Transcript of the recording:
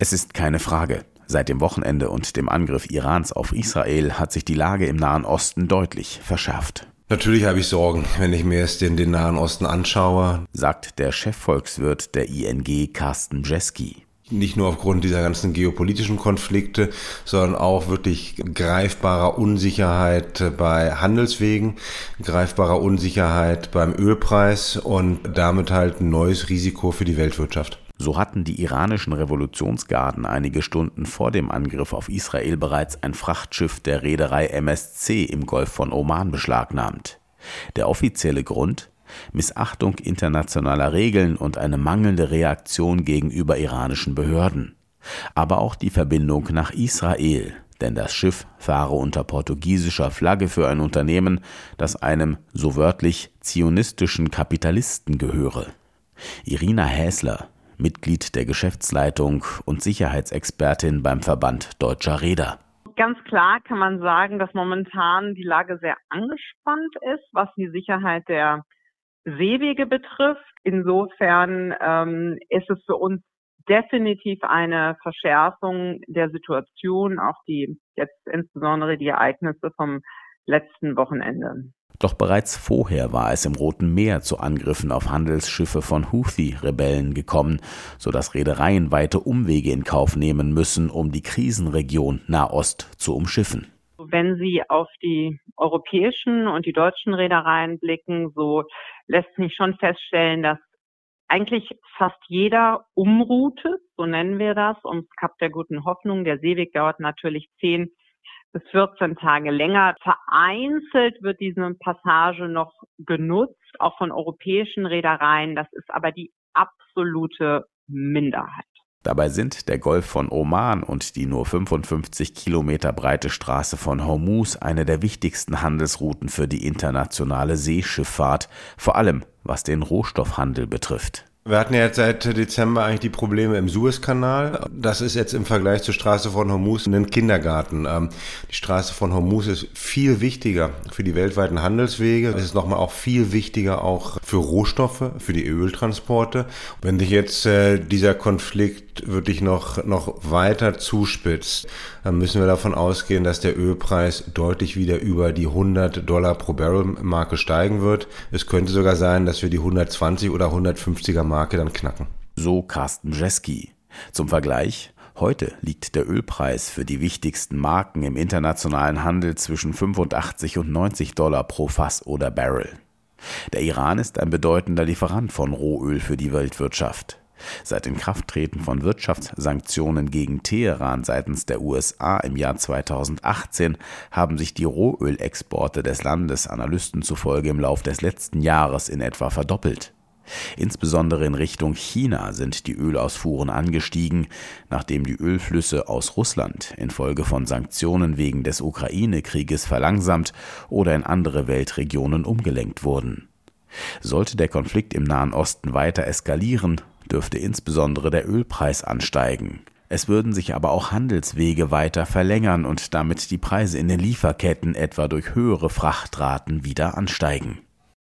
Es ist keine Frage. Seit dem Wochenende und dem Angriff Irans auf Israel hat sich die Lage im Nahen Osten deutlich verschärft. Natürlich habe ich Sorgen, wenn ich mir jetzt den Nahen Osten anschaue, sagt der Chefvolkswirt der ING Carsten Jeski. Nicht nur aufgrund dieser ganzen geopolitischen Konflikte, sondern auch wirklich greifbarer Unsicherheit bei Handelswegen, greifbarer Unsicherheit beim Ölpreis und damit halt ein neues Risiko für die Weltwirtschaft. So hatten die iranischen Revolutionsgarden einige Stunden vor dem Angriff auf Israel bereits ein Frachtschiff der Reederei MSC im Golf von Oman beschlagnahmt. Der offizielle Grund? Missachtung internationaler Regeln und eine mangelnde Reaktion gegenüber iranischen Behörden. Aber auch die Verbindung nach Israel, denn das Schiff fahre unter portugiesischer Flagge für ein Unternehmen, das einem, so wörtlich, zionistischen Kapitalisten gehöre. Irina Häsler, Mitglied der Geschäftsleitung und Sicherheitsexpertin beim Verband Deutscher Reeder. Ganz klar kann man sagen, dass momentan die Lage sehr angespannt ist, was die Sicherheit der Seewege betrifft. Insofern ist es für uns definitiv eine Verschärfung der Situation, auch die jetzt insbesondere die Ereignisse vom letzten Wochenende. Doch bereits vorher war es im Roten Meer zu Angriffen auf Handelsschiffe von Houthi-Rebellen gekommen, sodass Reedereien weite Umwege in Kauf nehmen müssen, um die Krisenregion Nahost zu umschiffen. Wenn Sie auf die europäischen und die deutschen Reedereien blicken, so lässt sich schon feststellen, dass eigentlich fast jeder umroutet, so nennen wir das, ums Kap der Guten Hoffnung. Der Seeweg dauert natürlich 10 bis 14 Tage länger. Vereinzelt wird diese Passage noch genutzt, auch von europäischen Reedereien. Das ist aber die absolute Minderheit. Dabei sind der Golf von Oman und die nur 55 Kilometer breite Straße von Hormuz eine der wichtigsten Handelsrouten für die internationale Seeschifffahrt, vor allem was den Rohstoffhandel betrifft. Wir hatten ja jetzt seit Dezember eigentlich die Probleme im Suezkanal. Das ist jetzt im Vergleich zur Straße von Hormuz ein Kindergarten. Die Straße von Hormuz ist viel wichtiger für die weltweiten Handelswege. Es ist nochmal auch viel wichtiger auch für Rohstoffe, für die Öltransporte. Wenn sich jetzt dieser Konflikt wirklich noch weiter zuspitzt, dann müssen wir davon ausgehen, dass der Ölpreis deutlich wieder über die $100 pro Barrel Marke steigen wird. Es könnte sogar sein, dass wir die 120 oder 150er Marke dann knacken. So Carsten Jeski. Zum Vergleich, heute liegt der Ölpreis für die wichtigsten Marken im internationalen Handel zwischen 85 und $90 pro Fass oder Barrel. Der Iran ist ein bedeutender Lieferant von Rohöl für die Weltwirtschaft. Seit Inkrafttreten von Wirtschaftssanktionen gegen Teheran seitens der USA im Jahr 2018 haben sich die Rohölexporte des Landes Analysten zufolge im Lauf des letzten Jahres in etwa verdoppelt. Insbesondere in Richtung China sind die Ölausfuhren angestiegen, nachdem die Ölflüsse aus Russland infolge von Sanktionen wegen des Ukraine-Krieges verlangsamt oder in andere Weltregionen umgelenkt wurden. Sollte der Konflikt im Nahen Osten weiter eskalieren, dürfte insbesondere der Ölpreis ansteigen. Es würden sich aber auch Handelswege weiter verlängern und damit die Preise in den Lieferketten etwa durch höhere Frachtraten wieder ansteigen.